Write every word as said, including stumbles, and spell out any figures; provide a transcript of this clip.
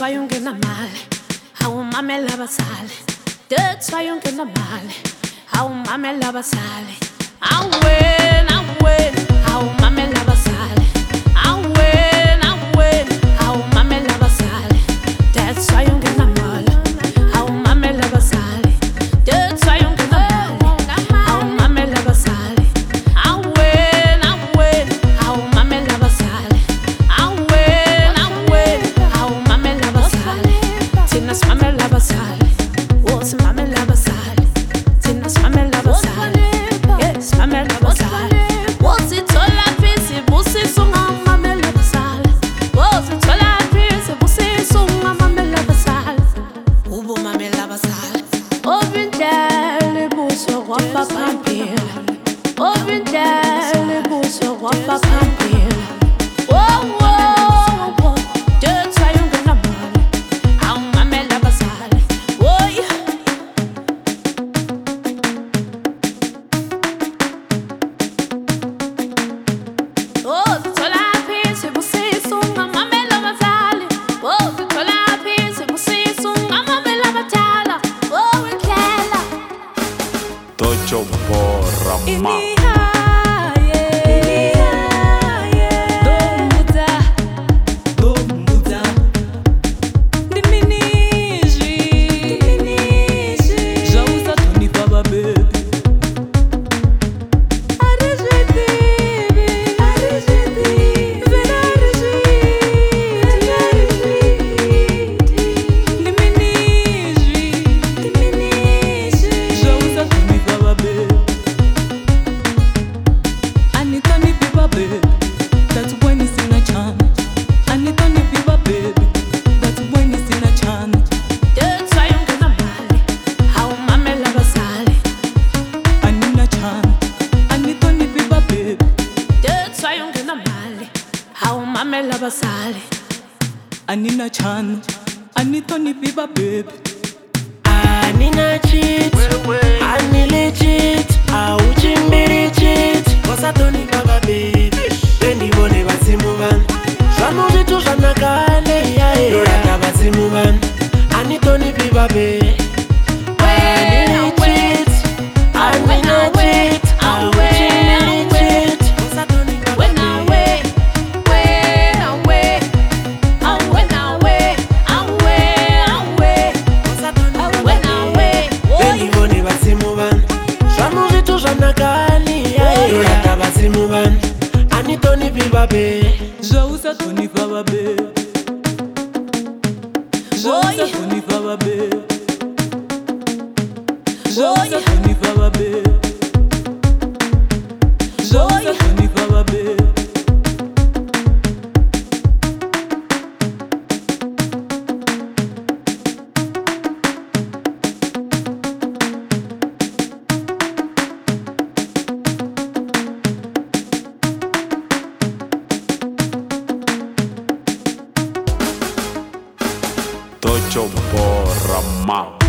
why ungena mali awumamela abasale. That's why ungena mali awumamela abasale. Awena awena awumamela abasale. Awena awena awumamela abasale. That's why ungena mali awumamela abasale. That's why ungena mali awumamela abasale. Awena awena awumamela abasale. Awena awena awumamela abasale. Thina simamela abasale. Oh simamela abasale. Thina simamela abasale. Yes simamela abasale. What's it all up is busi sunga mamela abasale. What's it all up is busi sunga mamela abasale. Ubu mamela abasale. Ovindele buso wapa pampila. Ovindele buso wapa pampila. Oh oh oh. That's why ungena mali awumamela abasale. Oh yeah. Oh, thola phisi busiso ngamamela abazali. Oh, thola phisi busiso ngamamela abadala. Oh, iklela. Tocho Borama. Awumamela abasale. Anina chan, Anito ni biba babe. Anina cheat, Ani legit, Auchimbiri cheat. Kosa toni baba babe. Eni bone basimuvan. Shanu jitu shana kale ya e. Lorata basimuvan. Anito ni biba babe. Anina cheat, Anina cheat, Auchimbiri cheat. Kosa toni baba babe. Anito ni biba babe. Jousa toni baba babe. Jousa toni baba babe. Jousa toni baba babe. Jousa toni baba babe. Tocho Borama.